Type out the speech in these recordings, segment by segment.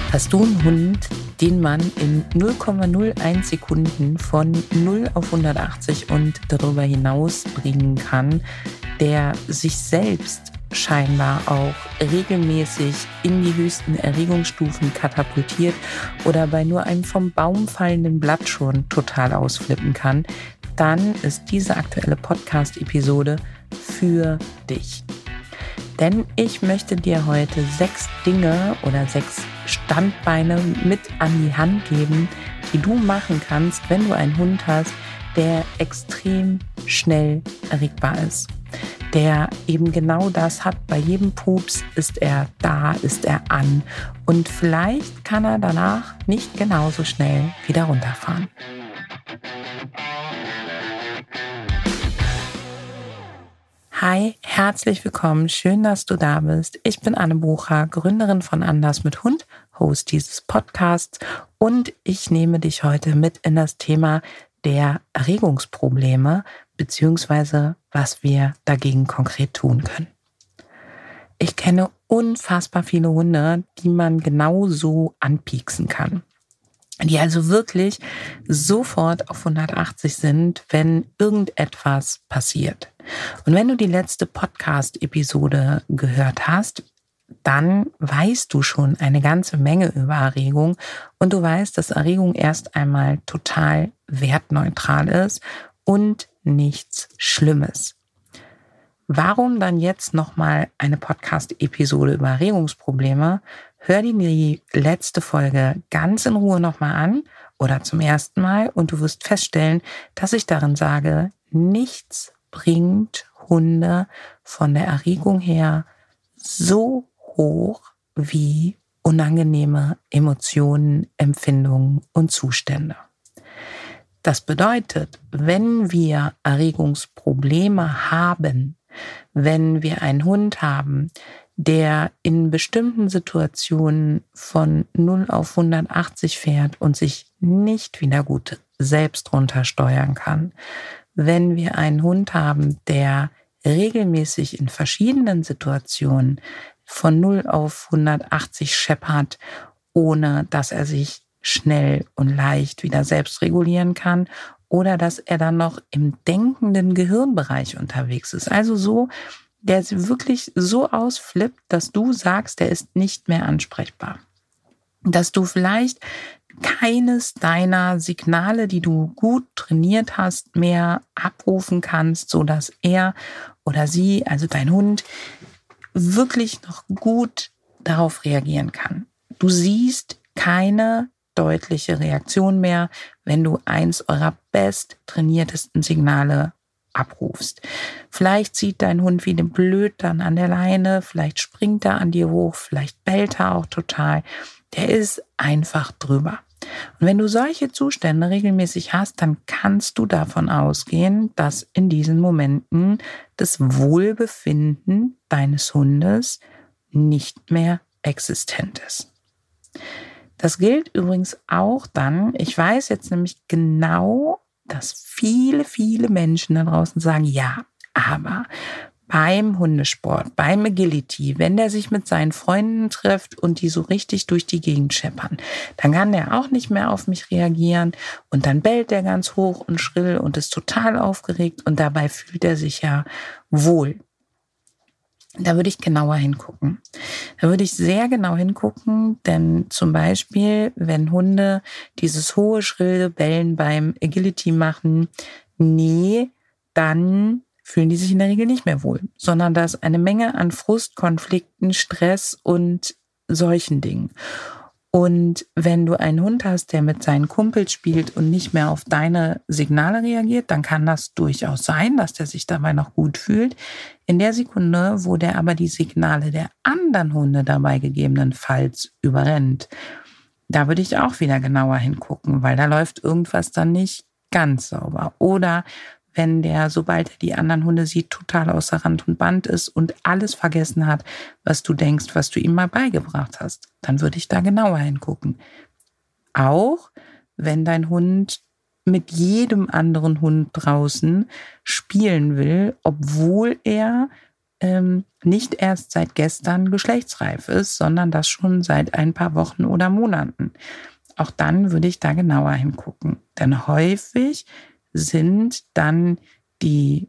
Hast du einen Hund, den man in 0,01 Sekunden von 0 auf 180 und darüber hinaus bringen kann, der sich selbst scheinbar auch regelmäßig in die höchsten Erregungsstufen katapultiert oder bei nur einem vom Baum fallenden Blatt schon total ausflippen kann, dann ist diese aktuelle Podcast-Episode für dich. Denn ich möchte dir heute 6 Dinge oder 6 Standbeine mit an die Hand geben, die du machen kannst, wenn du einen Hund hast, der extrem schnell erregbar ist. Der eben genau das hat. Bei jedem Pups ist er da, ist er an. Und vielleicht kann er danach nicht genauso schnell wieder runterfahren. Hi, herzlich willkommen. Schön, dass du da bist. Ich bin Anne Bucher, Gründerin von Anders mit Hund, Host dieses Podcasts und ich nehme dich heute mit in das Thema der Erregungsprobleme beziehungsweise was wir dagegen konkret tun können. Ich kenne unfassbar viele Hunde, die man genauso anpieksen kann. Die also wirklich sofort auf 180 sind, wenn irgendetwas passiert. Und wenn du die letzte Podcast-Episode gehört hast, dann weißt du schon eine ganze Menge über Erregung und du weißt, dass Erregung erst einmal total wertneutral ist und nichts Schlimmes. Warum dann jetzt nochmal eine Podcast-Episode über Erregungsprobleme? Hör dir die letzte Folge ganz in Ruhe nochmal an oder zum ersten Mal und du wirst feststellen, dass ich darin sage, nichts bringt Hunde von der Erregung her so hoch wie unangenehme Emotionen, Empfindungen und Zustände. Das bedeutet, wenn wir Erregungsprobleme haben, wenn wir einen Hund haben, der in bestimmten Situationen von 0 auf 180 fährt und sich nicht wieder gut selbst runtersteuern kann, wenn wir einen Hund haben, der regelmäßig in verschiedenen Situationen von 0 auf 180 scheppert, ohne dass er sich schnell und leicht wieder selbst regulieren kann oder dass er dann noch im denkenden Gehirnbereich unterwegs ist. Also so, der wirklich so ausflippt, dass du sagst, der ist nicht mehr ansprechbar. Dass du vielleicht keines deiner Signale, die du gut trainiert hast, mehr abrufen kannst, sodass er oder sie, also dein Hund, wirklich noch gut darauf reagieren kann. Du siehst keine deutliche Reaktion mehr, wenn du eins eurer best trainiertesten Signale abrufst. Vielleicht zieht dein Hund wie blöd dann an der Leine, vielleicht springt er an dir hoch, vielleicht bellt er auch total. Der ist einfach drüber. Und wenn du solche Zustände regelmäßig hast, dann kannst du davon ausgehen, dass in diesen Momenten das Wohlbefinden deines Hundes nicht mehr existent ist. Das gilt übrigens auch dann, ich weiß jetzt nämlich genau, dass viele, viele Menschen da draußen sagen, ja, aber beim Hundesport, beim Agility, wenn der sich mit seinen Freunden trifft und die so richtig durch die Gegend scheppern, dann kann der auch nicht mehr auf mich reagieren und dann bellt der ganz hoch und schrill und ist total aufgeregt und dabei fühlt er sich ja wohl. Da würde ich genauer hingucken. Da würde ich sehr genau hingucken, denn zum Beispiel, wenn Hunde dieses hohe, schrille Bellen beim Agility machen, dann fühlen die sich in der Regel nicht mehr wohl, sondern da ist eine Menge an Frust, Konflikten, Stress und solchen Dingen. Und wenn du einen Hund hast, der mit seinen Kumpels spielt und nicht mehr auf deine Signale reagiert, dann kann das durchaus sein, dass der sich dabei noch gut fühlt. In der Sekunde, wo der aber die Signale der anderen Hunde dabei gegebenenfalls überrennt, da würde ich auch wieder genauer hingucken, weil da läuft irgendwas dann nicht ganz sauber. Oder wenn der, sobald er die anderen Hunde sieht, total außer Rand und Band ist und alles vergessen hat, was du denkst, was du ihm mal beigebracht hast, dann würde ich da genauer hingucken. Auch wenn dein Hund mit jedem anderen Hund draußen spielen will, obwohl er nicht erst seit gestern geschlechtsreif ist, sondern das schon seit ein paar Wochen oder Monaten. Auch dann würde ich da genauer hingucken. Denn häufig sind dann die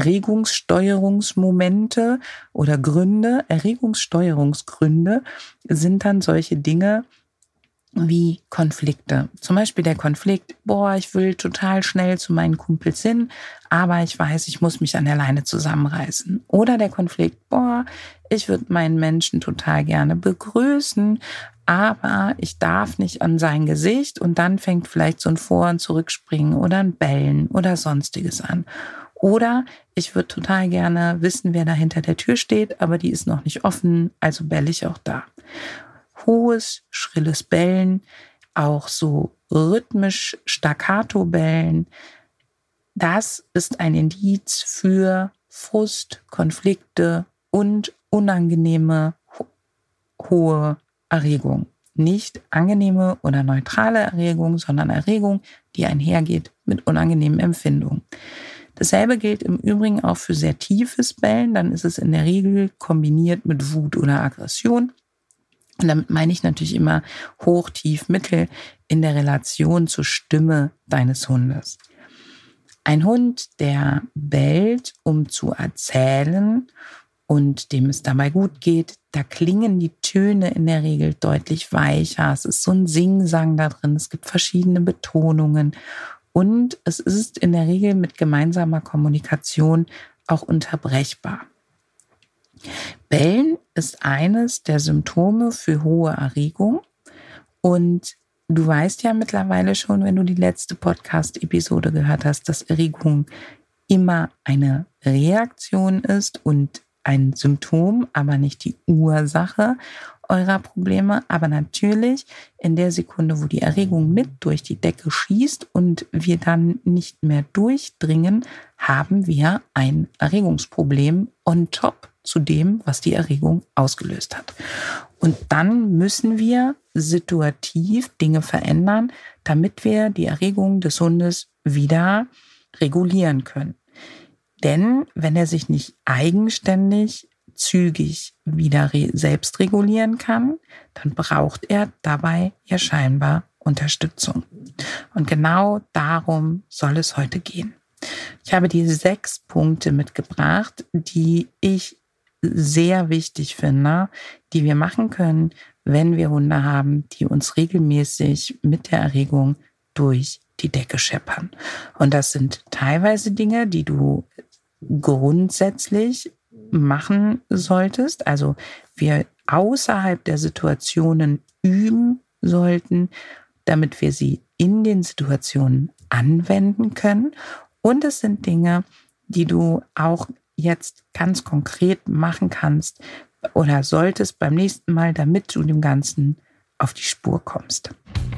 Erregungssteuerungsmomente oder Gründe, Erregungssteuerungsgründe sind dann solche Dinge wie Konflikte. Zum Beispiel der Konflikt, ich will total schnell zu meinen Kumpels hin, aber ich weiß, ich muss mich an der Leine zusammenreißen. Oder der Konflikt, ich würde meinen Menschen total gerne begrüßen, aber ich darf nicht an sein Gesicht, und dann fängt vielleicht so ein Vor- und Zurückspringen oder ein Bellen oder sonstiges an. Oder ich würde total gerne wissen, wer da hinter der Tür steht, aber die ist noch nicht offen, also belle ich auch da. Hohes, schrilles Bellen, auch so rhythmisch Staccato-Bellen, das ist ein Indiz für Frust, Konflikte und unangenehme hohe Erregung. Nicht angenehme oder neutrale Erregung, sondern Erregung, die einhergeht mit unangenehmen Empfindungen. Dasselbe gilt im Übrigen auch für sehr tiefes Bellen. Dann ist es in der Regel kombiniert mit Wut oder Aggression. Und damit meine ich natürlich immer hoch, tief, mittel in der Relation zur Stimme deines Hundes. Ein Hund, der bellt, um zu erzählen und dem es dabei gut geht, da klingen die Töne in der Regel deutlich weicher. Es ist so ein Singsang da drin. Es gibt verschiedene Betonungen. Und es ist in der Regel mit gemeinsamer Kommunikation auch unterbrechbar. Bellen ist eines der Symptome für hohe Erregung. Und du weißt ja mittlerweile schon, wenn du die letzte Podcast-Episode gehört hast, dass Erregung immer eine Reaktion ist und ein Symptom, aber nicht die Ursache eurer Probleme. Aber natürlich in der Sekunde, wo die Erregung mit durch die Decke schießt und wir dann nicht mehr durchdringen, haben wir ein Erregungsproblem on top zu dem, was die Erregung ausgelöst hat. Und dann müssen wir situativ Dinge verändern, damit wir die Erregung des Hundes wieder regulieren können. Denn wenn er sich nicht eigenständig, zügig wieder selbst regulieren kann, dann braucht er dabei ja scheinbar Unterstützung. Und genau darum soll es heute gehen. Ich habe dir 6 Punkte mitgebracht, die ich sehr wichtig finde, die wir machen können, wenn wir Hunde haben, die uns regelmäßig mit der Erregung durch die Decke scheppern. Und das sind teilweise Dinge, die du grundsätzlich machen solltest, also wir außerhalb der Situationen üben sollten, damit wir sie in den Situationen anwenden können. Und es sind Dinge, die du auch jetzt ganz konkret machen kannst oder solltest beim nächsten Mal, damit du dem Ganzen auf die Spur kommst.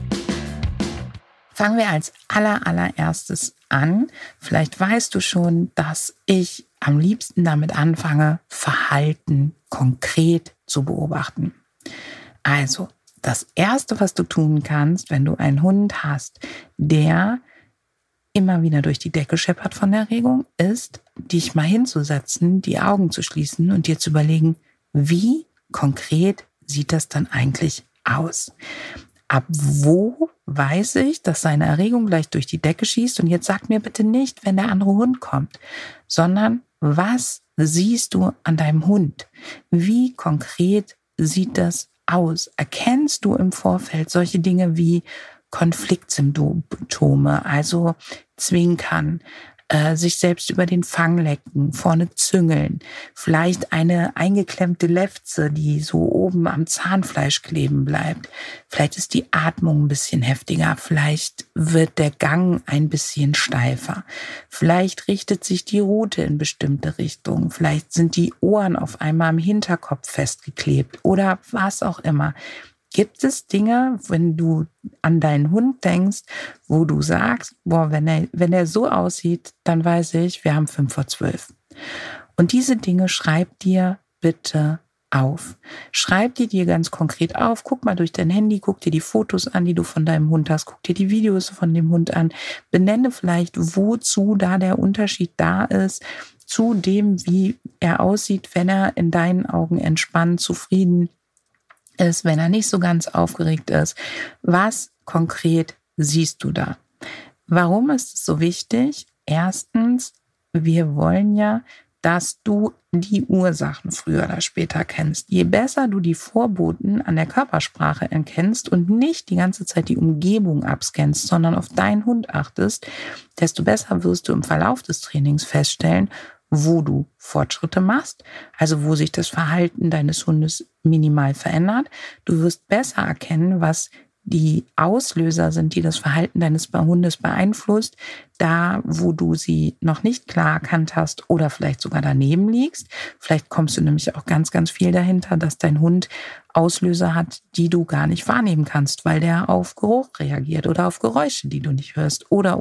Fangen wir als allererstes an. Vielleicht weißt du schon, dass ich am liebsten damit anfange, Verhalten konkret zu beobachten. Also, das Erste, was du tun kannst, wenn du einen Hund hast, der immer wieder durch die Decke scheppert von der Erregung, ist, dich mal hinzusetzen, die Augen zu schließen und dir zu überlegen, wie konkret sieht das dann eigentlich aus? Ab wo weiß ich, dass seine Erregung gleich durch die Decke schießt? Und jetzt sag mir bitte nicht, wenn der andere Hund kommt, sondern was siehst du an deinem Hund? Wie konkret sieht das aus? Erkennst du im Vorfeld solche Dinge wie Konfliktsymptome, also Zwinkern, sich selbst über den Fang lecken, vorne züngeln, vielleicht eine eingeklemmte Lefze, die so oben am Zahnfleisch kleben bleibt. Vielleicht ist die Atmung ein bisschen heftiger, vielleicht wird der Gang ein bisschen steifer, vielleicht richtet sich die Rute in bestimmte Richtungen, vielleicht sind die Ohren auf einmal am Hinterkopf festgeklebt oder was auch immer. Gibt es Dinge, wenn du an deinen Hund denkst, wo du sagst, wenn er so aussieht, dann weiß ich, wir haben 11:55. Und diese Dinge schreib dir bitte auf. Schreib die dir ganz konkret auf. Guck mal durch dein Handy, guck dir die Fotos an, die du von deinem Hund hast. Guck dir die Videos von dem Hund an. Benenne vielleicht, wozu da der Unterschied da ist, zu dem, wie er aussieht, wenn er in deinen Augen entspannt, zufrieden ist, wenn er nicht so ganz aufgeregt ist. Was konkret siehst du da? Warum ist es so wichtig? Erstens, wir wollen ja, dass du die Ursachen früher oder später kennst. Je besser du die Vorboten an der Körpersprache erkennst und nicht die ganze Zeit die Umgebung abscannst, sondern auf deinen Hund achtest, desto besser wirst du im Verlauf des Trainings feststellen, wo du Fortschritte machst, also wo sich das Verhalten deines Hundes minimal verändert. Du wirst besser erkennen, was die Auslöser sind, die das Verhalten deines Hundes beeinflusst, da wo du sie noch nicht klar erkannt hast oder vielleicht sogar daneben liegst. Vielleicht kommst du nämlich auch ganz, ganz viel dahinter, dass dein Hund Auslöser hat, die du gar nicht wahrnehmen kannst, weil der auf Geruch reagiert oder auf Geräusche, die du nicht hörst oder.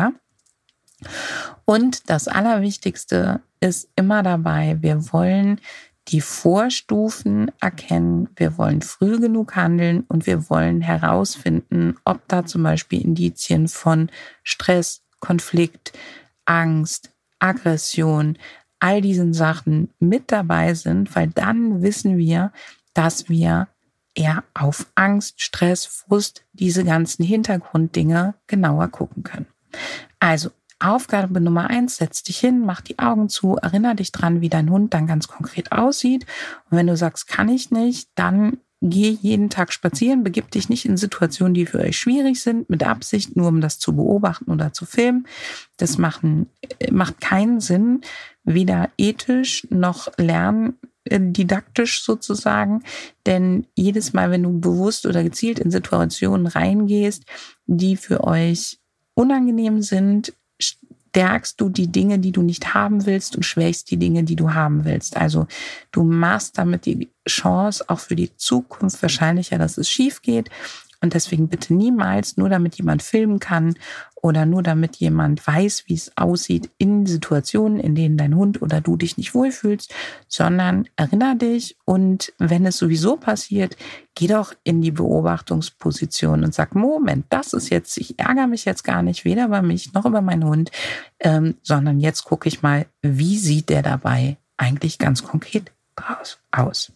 Und das Allerwichtigste ist immer dabei, wir wollen die Vorstufen erkennen, wir wollen früh genug handeln und wir wollen herausfinden, ob da zum Beispiel Indizien von Stress, Konflikt, Angst, Aggression, all diesen Sachen mit dabei sind, weil dann wissen wir, dass wir eher auf Angst, Stress, Frust, diese ganzen Hintergrunddinge genauer gucken können. Also Aufgabe Nummer 1, setz dich hin, mach die Augen zu, erinnere dich dran, wie dein Hund dann ganz konkret aussieht. Und wenn du sagst, kann ich nicht, dann geh jeden Tag spazieren, begib dich nicht in Situationen, die für euch schwierig sind, mit Absicht, nur um das zu beobachten oder zu filmen. Das macht keinen Sinn, weder ethisch noch didaktisch sozusagen. Denn jedes Mal, wenn du bewusst oder gezielt in Situationen reingehst, die für euch unangenehm sind, stärkst du die Dinge, die du nicht haben willst und schwächst die Dinge, die du haben willst. Also du machst damit die Chance auch für die Zukunft wahrscheinlicher, dass es schief geht. Und deswegen bitte niemals, nur damit jemand filmen kann oder nur damit jemand weiß, wie es aussieht in Situationen, in denen dein Hund oder du dich nicht wohlfühlst, sondern erinnere dich und wenn es sowieso passiert, geh doch in die Beobachtungsposition und sag, Moment, das ist jetzt, ich ärgere mich jetzt gar nicht, weder über mich noch über meinen Hund, sondern jetzt gucke ich mal, wie sieht der dabei eigentlich ganz konkret aus.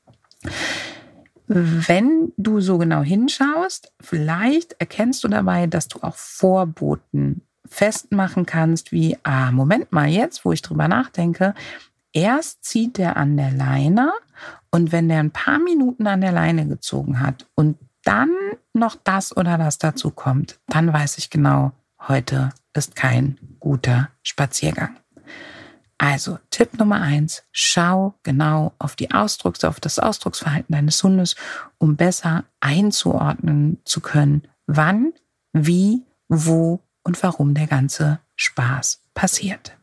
Wenn du so genau hinschaust, vielleicht erkennst du dabei, dass du auch Vorboten festmachen kannst, wie, Moment mal, jetzt, wo ich drüber nachdenke, erst zieht der an der Leine und wenn der ein paar Minuten an der Leine gezogen hat und dann noch das oder das dazu kommt, dann weiß ich genau, heute ist kein guter Spaziergang. Also Tipp Nummer 1, schau genau auf das Ausdrucksverhalten deines Hundes, um besser einzuordnen zu können, wann, wie, wo und warum der ganze Spaß passiert.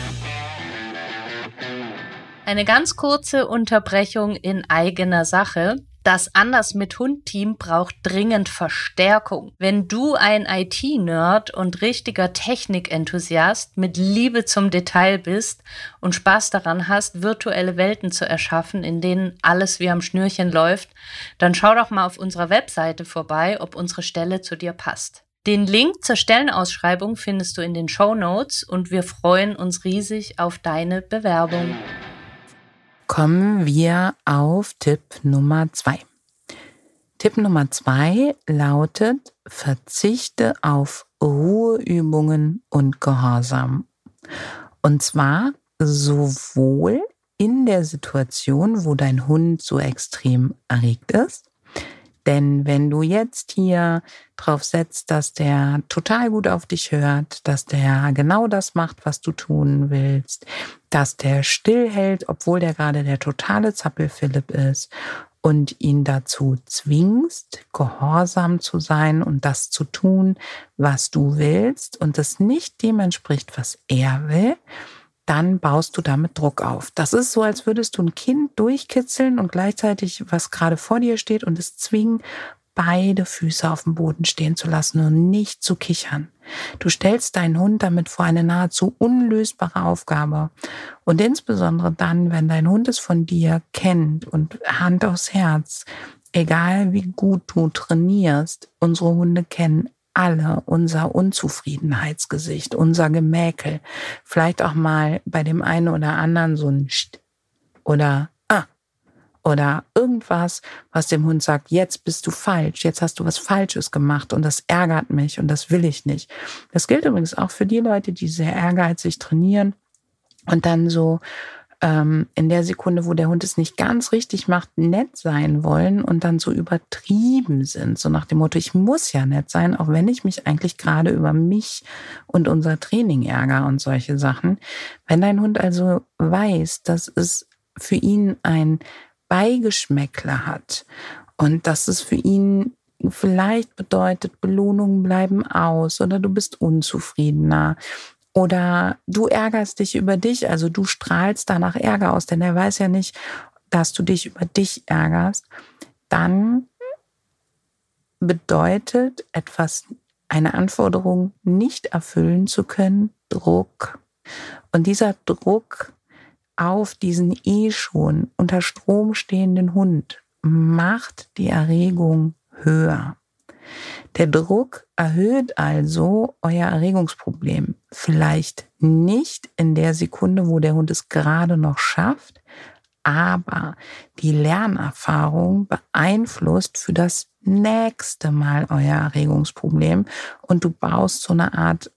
Eine ganz kurze Unterbrechung in eigener Sache. Das Anders mit Hund-Team braucht dringend Verstärkung. Wenn du ein IT-Nerd und richtiger Technikenthusiast mit Liebe zum Detail bist und Spaß daran hast, virtuelle Welten zu erschaffen, in denen alles wie am Schnürchen läuft, dann schau doch mal auf unserer Webseite vorbei, ob unsere Stelle zu dir passt. Den Link zur Stellenausschreibung findest du in den Shownotes und wir freuen uns riesig auf deine Bewerbung. Kommen wir auf Tipp Nummer 2. Tipp Nummer 2 lautet, verzichte auf Ruheübungen und Gehorsam. Und zwar sowohl in der Situation, wo dein Hund so extrem erregt ist. Denn wenn du jetzt hier drauf setzt, dass der total gut auf dich hört, dass der genau das macht, was du tun willst, dass der stillhält, obwohl der gerade der totale Zappelphilipp ist und ihn dazu zwingst, gehorsam zu sein und das zu tun, was du willst und das nicht dem entspricht, was er will, dann baust du damit Druck auf. Das ist so, als würdest du ein Kind durchkitzeln und gleichzeitig, was gerade vor dir steht und es zwingen, beide Füße auf dem Boden stehen zu lassen und nicht zu kichern. Du stellst deinen Hund damit vor eine nahezu unlösbare Aufgabe. Und insbesondere dann, wenn dein Hund es von dir kennt und Hand aufs Herz, egal wie gut du trainierst, unsere Hunde kennen alle unser Unzufriedenheitsgesicht, unser Gemäkel. Vielleicht auch mal bei dem einen oder anderen so ein St oder oder irgendwas, was dem Hund sagt, jetzt bist du falsch, jetzt hast du was Falsches gemacht und das ärgert mich und das will ich nicht. Das gilt übrigens auch für die Leute, die sehr ehrgeizig trainieren und dann so in der Sekunde, wo der Hund es nicht ganz richtig macht, nett sein wollen und dann so übertrieben sind. So nach dem Motto, ich muss ja nett sein, auch wenn ich mich eigentlich gerade über mich und unser Training ärgere und solche Sachen. Wenn dein Hund also weiß, dass es für ihn ein Beigeschmäckle hat und dass es für ihn vielleicht bedeutet, Belohnungen bleiben aus oder du bist unzufriedener oder du ärgerst dich über dich, also du strahlst danach Ärger aus, denn er weiß ja nicht, dass du dich über dich ärgerst, dann bedeutet etwas, eine Anforderung nicht erfüllen zu können, Druck. Und dieser Druck auf diesen schon unter Strom stehenden Hund macht die Erregung höher. Der Druck erhöht also euer Erregungsproblem. Vielleicht nicht in der Sekunde, wo der Hund es gerade noch schafft, aber die Lernerfahrung beeinflusst für das nächste Mal euer Erregungsproblem und du baust so eine Art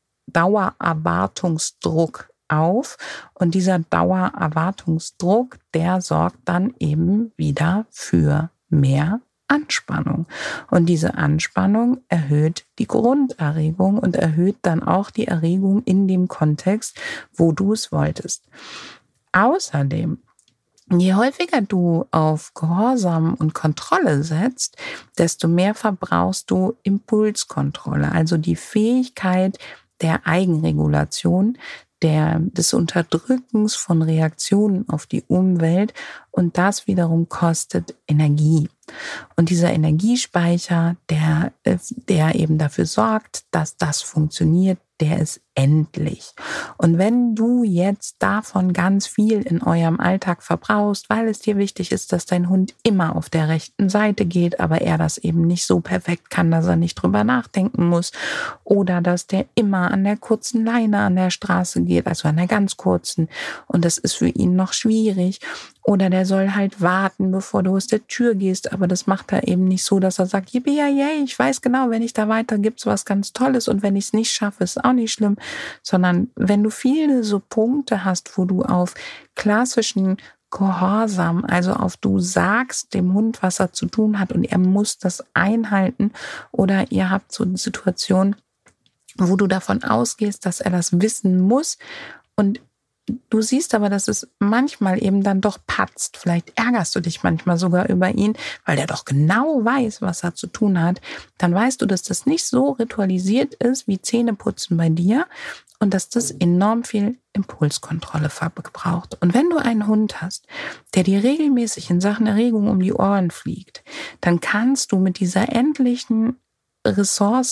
Dauererwartungsdruck auf und dieser Dauererwartungsdruck, der sorgt dann eben wieder für mehr Anspannung. Und diese Anspannung erhöht die Grunderregung und erhöht dann auch die Erregung in dem Kontext, wo du es wolltest. Außerdem, je häufiger du auf Gehorsam und Kontrolle setzt, desto mehr verbrauchst du Impulskontrolle, also die Fähigkeit der Eigenregulation, des Unterdrückens von Reaktionen auf die Umwelt und das wiederum kostet Energie. Und dieser Energiespeicher, der eben dafür sorgt, dass das funktioniert, der ist endlich. Und wenn du jetzt davon ganz viel in eurem Alltag verbrauchst, weil es dir wichtig ist, dass dein Hund immer auf der rechten Seite geht, aber er das eben nicht so perfekt kann, dass er nicht drüber nachdenken muss, oder dass der immer an der kurzen Leine an der Straße geht, also an der ganz kurzen, und das ist für ihn noch schwierig, oder der soll halt warten, bevor du aus der Tür gehst, aber das macht er eben nicht so, dass er sagt, yippie, yay, ich weiß genau, wenn ich da weiter, gibt's was ganz Tolles und wenn ich es nicht schaffe, ist auch nicht schlimm, sondern wenn du viele so Punkte hast, wo du auf klassischen Gehorsam, also auf du sagst dem Hund, was er zu tun hat und er muss das einhalten, oder ihr habt so eine Situation, wo du davon ausgehst, dass er das wissen muss und du siehst aber, dass es manchmal eben dann doch patzt. Vielleicht ärgerst du dich manchmal sogar über ihn, weil der doch genau weiß, was er zu tun hat. Dann weißt du, dass das nicht so ritualisiert ist wie Zähneputzen bei dir und dass das enorm viel Impulskontrolle verbraucht. Und wenn du einen Hund hast, der dir regelmäßig in Sachen Erregung um die Ohren fliegt, dann kannst du mit dieser endlichen Ressource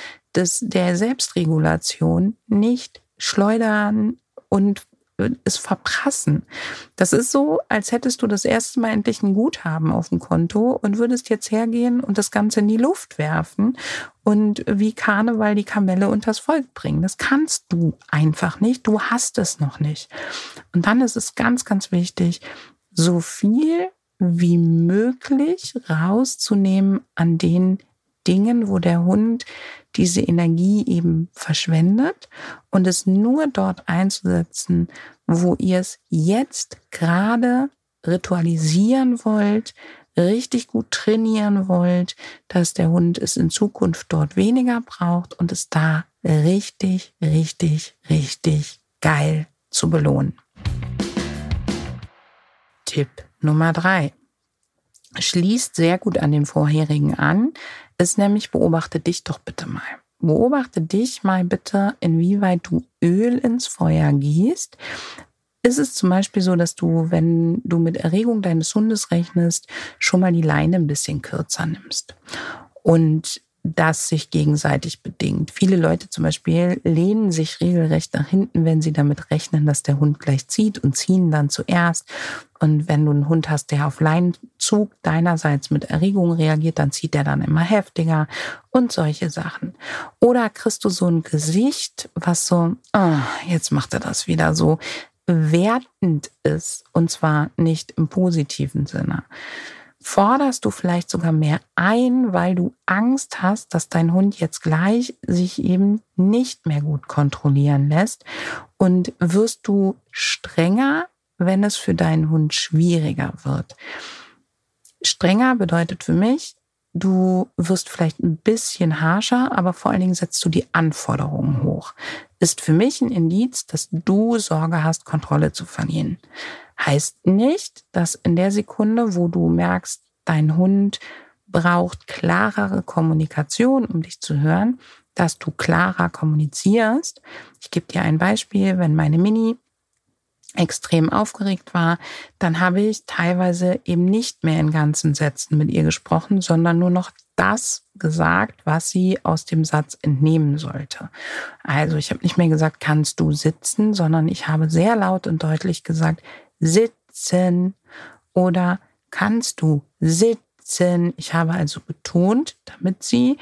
der Selbstregulation nicht schleudern und es verprassen. Das ist so, als hättest du das erste Mal endlich ein Guthaben auf dem Konto und würdest jetzt hergehen und das Ganze in die Luft werfen und wie Karneval die Kamelle unters Volk bringen. Das kannst du einfach nicht. Du hast es noch nicht. Und dann ist es ganz, ganz wichtig, so viel wie möglich rauszunehmen an den Dingen, wo der Hund diese Energie eben verschwendet und es nur dort einzusetzen, wo ihr es jetzt gerade ritualisieren wollt, richtig gut trainieren wollt, dass der Hund es in Zukunft dort weniger braucht und es da richtig, richtig, richtig geil zu belohnen. Tipp Nummer 3. Schließt sehr gut an den vorherigen an, ist nämlich, beobachte dich doch bitte mal. Beobachte dich mal bitte, inwieweit du Öl ins Feuer gießt. Ist es zum Beispiel so, dass du, wenn du mit Erregung deines Hundes rechnest, schon mal die Leine ein bisschen kürzer nimmst? und das sich gegenseitig bedingt. Viele Leute zum Beispiel lehnen sich regelrecht nach hinten, wenn sie damit rechnen, dass der Hund gleich zieht und ziehen dann zuerst. Und wenn du einen Hund hast, der auf Leinenzug deinerseits mit Erregung reagiert, dann zieht er dann immer heftiger und solche Sachen. Oder kriegst du so ein Gesicht, was so, jetzt macht er das wieder, so wertend ist, und zwar nicht im positiven Sinne. Forderst du vielleicht sogar mehr ein, weil du Angst hast, dass dein Hund jetzt gleich sich eben nicht mehr gut kontrollieren lässt, und wirst du strenger, wenn es für deinen Hund schwieriger wird. Strenger bedeutet für mich, du wirst vielleicht ein bisschen harscher, aber vor allen Dingen setzt du die Anforderungen hoch. Ist für mich ein Indiz, dass du Sorge hast, Kontrolle zu verlieren. Heißt nicht, dass in der Sekunde, wo du merkst, dein Hund braucht klarere Kommunikation, um dich zu hören, dass du klarer kommunizierst. Ich gebe dir ein Beispiel. Wenn meine Mini extrem aufgeregt war, dann habe ich teilweise eben nicht mehr in ganzen Sätzen mit ihr gesprochen, sondern nur noch das gesagt, was sie aus dem Satz entnehmen sollte. Also ich habe nicht mehr gesagt, kannst du sitzen, sondern ich habe sehr laut und deutlich gesagt, sitzen, oder kannst du sitzen. Ich habe also betont, damit sie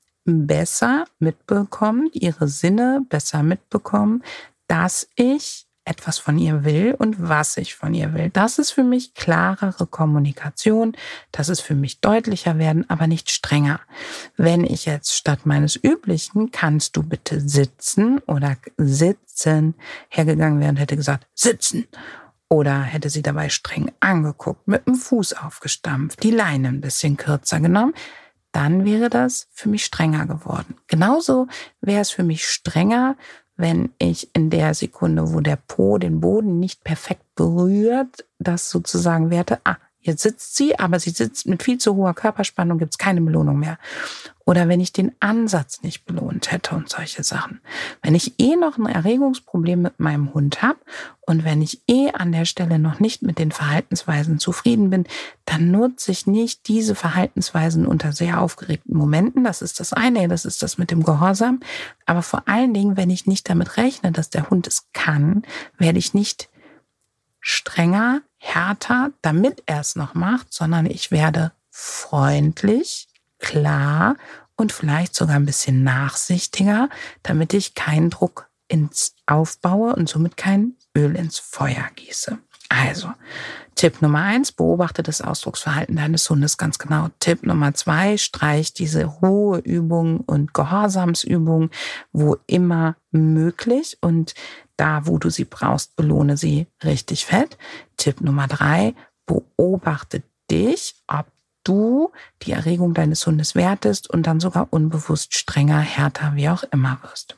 besser mitbekommt, ihre Sinne besser mitbekommen, dass ich etwas von ihr will und was ich von ihr will. Das ist für mich klarere Kommunikation, das ist für mich deutlicher werden, aber nicht strenger. Wenn ich jetzt statt meines üblichen, kannst du bitte sitzen oder sitzen, hergegangen wäre und hätte gesagt, sitzen. Oder hätte sie dabei streng angeguckt, mit dem Fuß aufgestampft, die Leine ein bisschen kürzer genommen, dann wäre das für mich strenger geworden. Genauso wäre es für mich strenger, wenn ich in der Sekunde, wo der Po den Boden nicht perfekt berührt, das sozusagen werte, jetzt sitzt sie, aber sie sitzt mit viel zu hoher Körperspannung, gibt es keine Belohnung mehr. Oder wenn ich den Ansatz nicht belohnt hätte und solche Sachen. Wenn ich noch ein Erregungsproblem mit meinem Hund habe und wenn ich an der Stelle noch nicht mit den Verhaltensweisen zufrieden bin, dann nutze ich nicht diese Verhaltensweisen unter sehr aufgeregten Momenten. Das ist das eine, das ist das mit dem Gehorsam. Aber vor allen Dingen, wenn ich nicht damit rechne, dass der Hund es kann, werde ich nicht strenger, härter, damit er es noch macht, sondern ich werde freundlich, klar und vielleicht sogar ein bisschen nachsichtiger, damit ich keinen Druck aufbaue und somit kein Öl ins Feuer gieße. Also, Tipp Nummer 1, beobachte das Ausdrucksverhalten deines Hundes ganz genau. Tipp Nummer 2, streich diese Ruheübungen und Gehorsamsübungen, wo immer möglich, und da, wo du sie brauchst, belohne sie richtig fett. Tipp Nummer 3, beobachte dich, ob du die Erregung deines Hundes wertest und dann sogar unbewusst strenger, härter, wie auch immer wirst.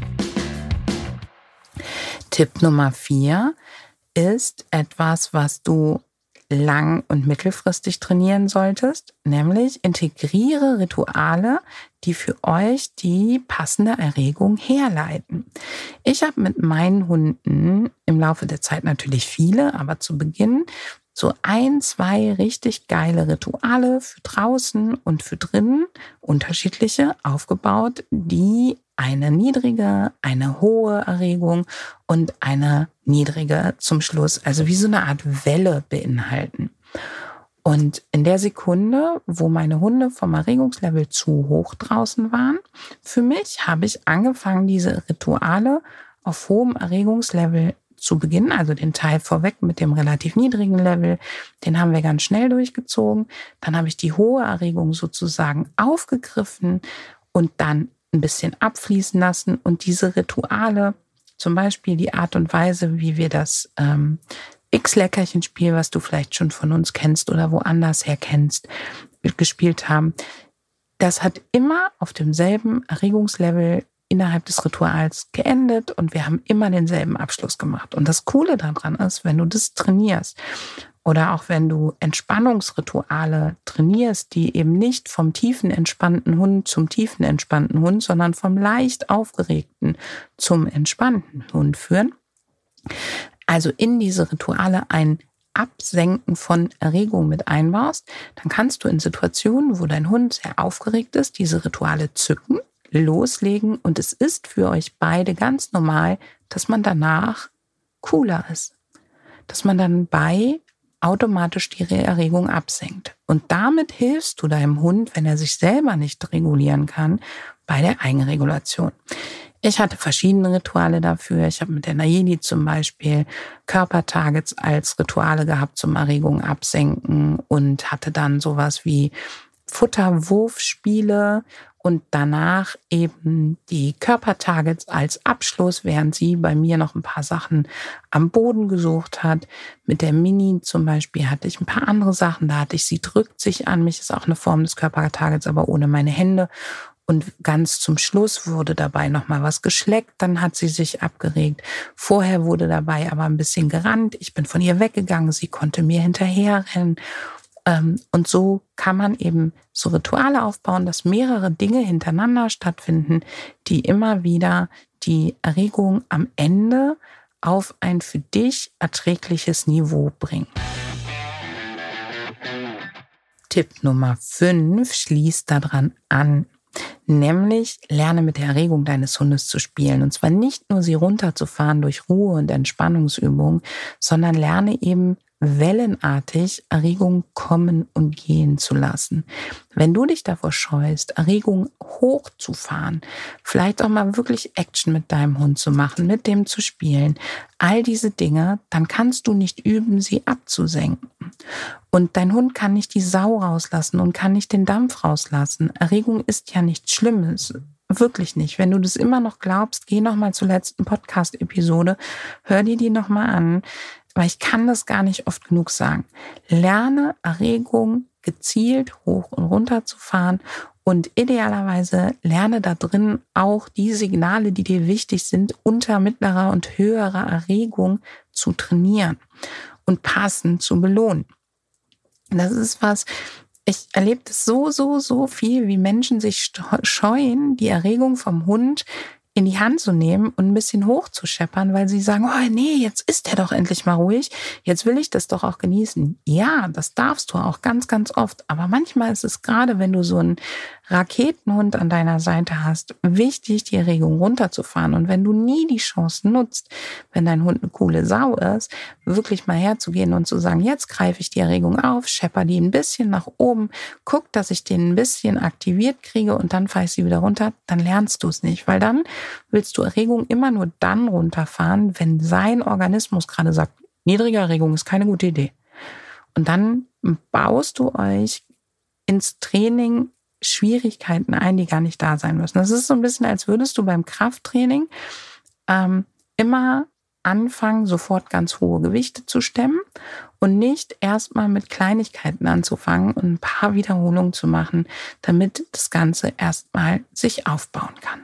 Tipp Nummer 4 ist etwas, was du lang- und mittelfristig trainieren solltest, nämlich integriere Rituale, die für euch die passende Erregung herleiten. Ich habe mit meinen Hunden im Laufe der Zeit natürlich viele, aber zu Beginn so 1, 2 richtig geile Rituale für draußen und für drinnen, unterschiedliche, aufgebaut, die eine niedrige, eine hohe Erregung und eine niedrige zum Schluss, also wie so eine Art Welle beinhalten. Und in der Sekunde, wo meine Hunde vom Erregungslevel zu hoch draußen waren, für mich habe ich angefangen, diese Rituale auf hohem Erregungslevel zu beginnen, also den Teil vorweg mit dem relativ niedrigen Level, den haben wir ganz schnell durchgezogen. Dann habe ich die hohe Erregung sozusagen aufgegriffen und dann ein bisschen abfließen lassen, und diese Rituale, zum Beispiel die Art und Weise, wie wir das X-Leckerchen-Spiel, was du vielleicht schon von uns kennst oder woanders her kennst, gespielt haben, das hat immer auf demselben Erregungslevel innerhalb des Rituals geendet und wir haben immer denselben Abschluss gemacht. Und das Coole daran ist, wenn du das trainierst oder auch wenn du Entspannungsrituale trainierst, die eben nicht vom tiefen entspannten Hund zum tiefen entspannten Hund, sondern vom leicht aufgeregten zum entspannten Hund führen, also in diese Rituale ein Absenken von Erregung mit einbaust, dann kannst du in Situationen, wo dein Hund sehr aufgeregt ist, diese Rituale zücken, loslegen und es ist für euch beide ganz normal, dass man danach cooler ist. Dass man dann automatisch die Erregung absenkt. Und damit hilfst du deinem Hund, wenn er sich selber nicht regulieren kann, bei der Eigenregulation. Ich hatte verschiedene Rituale dafür. Ich habe mit der Nayeli zum Beispiel Körpertargets als Rituale gehabt zum Erregung absenken und hatte dann sowas wie Futterwurfspiele und danach eben die Körpertargets als Abschluss, während sie bei mir noch ein paar Sachen am Boden gesucht hat. Mit der Mini zum Beispiel hatte ich ein paar andere Sachen. Da hatte ich sie drückt sich an mich, ist auch eine Form des Körpertargets, aber ohne meine Hände. Und ganz zum Schluss wurde dabei nochmal was geschleckt, dann hat sie sich abgeregt. Vorher wurde dabei aber ein bisschen gerannt. Ich bin von ihr weggegangen, sie konnte mir hinterherrennen. Und so kann man eben so Rituale aufbauen, dass mehrere Dinge hintereinander stattfinden, die immer wieder die Erregung am Ende auf ein für dich erträgliches Niveau bringen. Tipp Nummer 5 schließt daran an. Nämlich lerne mit der Erregung deines Hundes zu spielen. Und zwar nicht nur sie runterzufahren durch Ruhe- und Entspannungsübungen, sondern lerne eben wellenartig Erregung kommen und gehen zu lassen. Wenn du dich davor scheust, Erregung hochzufahren, vielleicht auch mal wirklich Action mit deinem Hund zu machen, mit dem zu spielen, all diese Dinge, dann kannst du nicht üben, sie abzusenken. Und dein Hund kann nicht die Sau rauslassen und kann nicht den Dampf rauslassen. Erregung ist ja nichts Schlimmes. Wirklich nicht. Wenn du das immer noch glaubst, geh nochmal zur letzten Podcast-Episode, hör dir die nochmal an, weil ich kann das gar nicht oft genug sagen. Lerne Erregung gezielt hoch und runter zu fahren und idealerweise lerne da drin auch die Signale, die dir wichtig sind, unter mittlerer und höherer Erregung zu trainieren und passend zu belohnen. Das ist was, ich erlebe das so viel, wie Menschen sich scheuen, die Erregung vom Hund in die Hand zu nehmen und ein bisschen hochzuscheppern, weil sie sagen, oh nee, jetzt ist er doch endlich mal ruhig, jetzt will ich das doch auch genießen. Ja, das darfst du auch ganz, ganz oft, aber manchmal ist es gerade, wenn du so einen Raketenhund an deiner Seite hast, wichtig, die Erregung runterzufahren. Und wenn du nie die Chance nutzt, wenn dein Hund eine coole Sau ist, wirklich mal herzugehen und zu sagen, jetzt greife ich die Erregung auf, schepper die ein bisschen nach oben, guck, dass ich den ein bisschen aktiviert kriege und dann fahre ich sie wieder runter, dann lernst du es nicht, weil dann willst du Erregung immer nur dann runterfahren, wenn sein Organismus gerade sagt, niedrige Erregung ist keine gute Idee. Und dann baust du euch ins Training Schwierigkeiten ein, die gar nicht da sein müssen. Das ist so ein bisschen, als würdest du beim Krafttraining immer anfangen, sofort ganz hohe Gewichte zu stemmen und nicht erstmal mit Kleinigkeiten anzufangen und ein paar Wiederholungen zu machen, damit das Ganze erstmal sich aufbauen kann.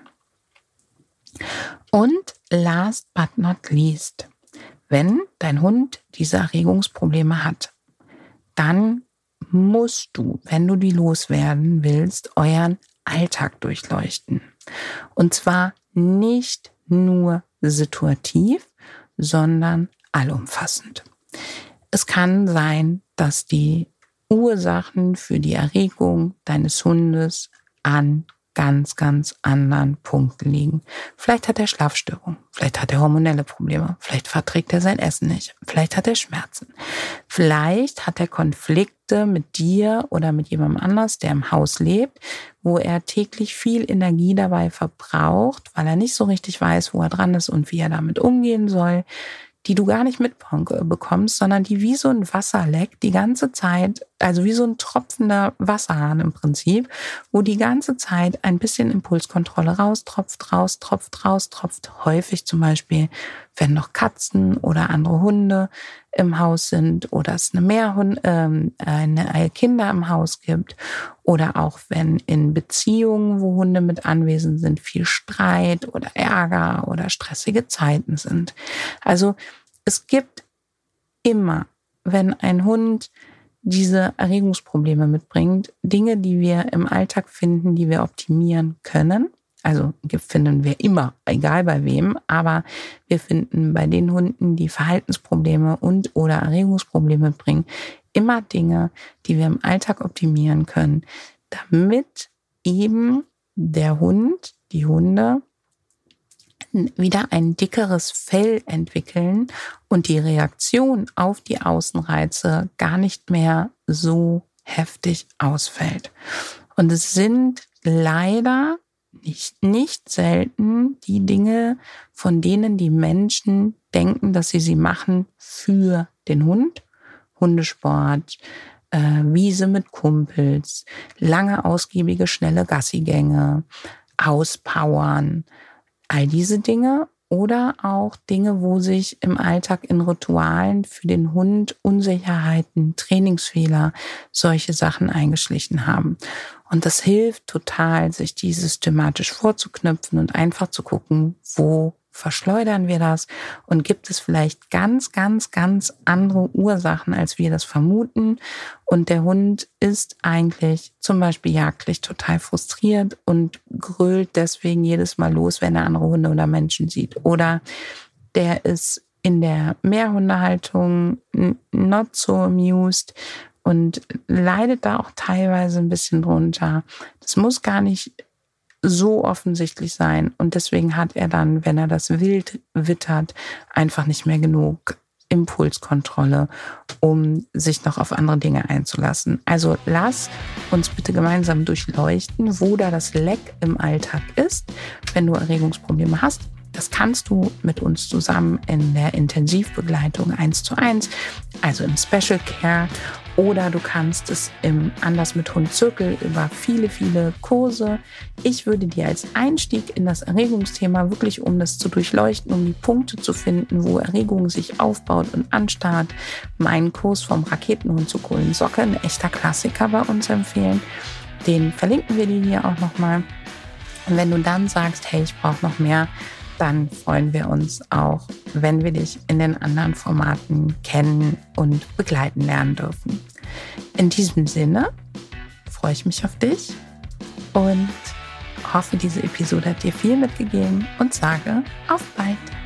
Und last but not least, wenn dein Hund diese Erregungsprobleme hat, dann musst du, wenn du die loswerden willst, euren Alltag durchleuchten. Und zwar nicht nur situativ, sondern allumfassend. Es kann sein, dass die Ursachen für die Erregung deines Hundes an ganz, ganz anderen Punkten liegen. Vielleicht hat er Schlafstörungen, vielleicht hat er hormonelle Probleme, vielleicht verträgt er sein Essen nicht, vielleicht hat er Schmerzen, vielleicht hat er Konflikte mit dir oder mit jemandem anders, der im Haus lebt, wo er täglich viel Energie dabei verbraucht, weil er nicht so richtig weiß, wo er dran ist und wie er damit umgehen soll, die du gar nicht mitbekommst, sondern die wie so ein Wasserleck die ganze Zeit, also wie so ein tropfender Wasserhahn im Prinzip, wo die ganze Zeit ein bisschen Impulskontrolle raustropft, häufig zum Beispiel, wenn noch Katzen oder andere Hunde im Haus sind oder es eine Kinder im Haus gibt oder auch wenn in Beziehungen, wo Hunde mit anwesend sind, viel Streit oder Ärger oder stressige Zeiten sind. Also es gibt immer, wenn ein Hund diese Erregungsprobleme mitbringt, Dinge, die wir im Alltag finden, die wir optimieren können. Also finden wir immer, egal bei wem, aber wir finden bei den Hunden, die Verhaltensprobleme und oder Erregungsprobleme bringen, immer Dinge, die wir im Alltag optimieren können, damit eben der Hund, die Hunde wieder ein dickeres Fell entwickeln und die Reaktion auf die Außenreize gar nicht mehr so heftig ausfällt. Und es sind leider nicht selten die Dinge, von denen die Menschen denken, dass sie machen für den Hund. Hundesport, Wiese mit Kumpels, lange, ausgiebige, schnelle Gassigänge, Auspowern, all diese Dinge oder auch Dinge, wo sich im Alltag in Ritualen für den Hund Unsicherheiten, Trainingsfehler, solche Sachen eingeschlichen haben. Und das hilft total, sich die systematisch vorzuknüpfen und einfach zu gucken, wo verschleudern wir das und gibt es vielleicht ganz andere Ursachen, als wir das vermuten. Und der Hund ist eigentlich zum Beispiel jagdlich total frustriert und grölt deswegen jedes Mal los, wenn er andere Hunde oder Menschen sieht. Oder der ist in der Mehrhundehaltung not so amused und leidet da auch teilweise ein bisschen drunter. Das muss gar nicht so offensichtlich sein. Und deswegen hat er dann, wenn er das wild wittert, einfach nicht mehr genug Impulskontrolle, um sich noch auf andere Dinge einzulassen. Also lass uns bitte gemeinsam durchleuchten, wo da das Leck im Alltag ist, wenn du Erregungsprobleme hast. Das kannst du mit uns zusammen in der Intensivbegleitung 1:1, also im Special Care, oder du kannst es im Anders mit Hund Zirkel über viele Kurse. Ich würde dir als Einstieg in das Erregungsthema wirklich, um das zu durchleuchten, um die Punkte zu finden, wo Erregung sich aufbaut und anstarrt, meinen Kurs vom Raketenhund zur coolen Socke, ein echter Klassiker, bei uns empfehlen. Den verlinken wir dir hier auch nochmal. Und wenn du dann sagst, hey, ich brauche noch mehr, dann freuen wir uns auch, wenn wir dich in den anderen Formaten kennen und begleiten lernen dürfen. In diesem Sinne freue ich mich auf dich und hoffe, diese Episode hat dir viel mitgegeben und sage auf bald.